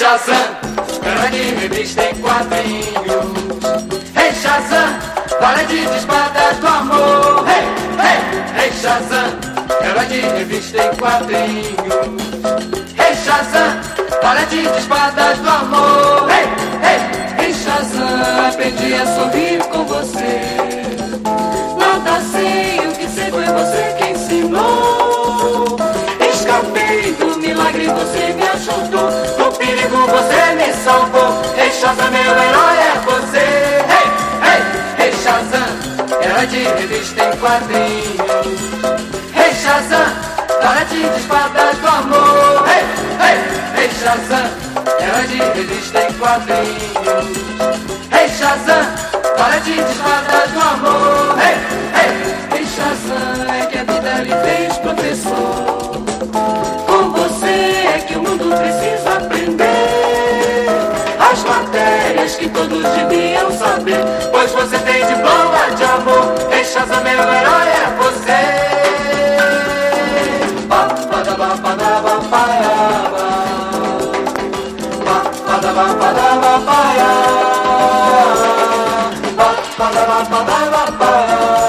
Shazam, herói de revista em quadrinhos. Hey Shazam, valente de espadas do amor. Hey, hey, hey Shazam, herói de revista em quadrinhos. Hey Shazam, valente de espadas do amor. Hey, hey, hey Shazam, aprendi a sorrir com você. Nada sei, o que sei foi você quem ensinou. Escapei do milagre, você me ajudou. No perigo você me salvou. Hey Shazam, meu herói é você. Hey, hey, hey Shazam, herói de revista em quadrinhos. Hey Shazam, valente de espadas do amor. Hey, hey, hey Shazam, herói de revista em quadrinhos. Hey Shazam, valente de espadas do amor. Hey, hey, hey Shazam, é que a vida lhe fez professor. Com você é que o mundo precisa aprender as matérias que todos deviam saber, pois você tem diploma de amor. Hey Shazam, meu herói é você. Ba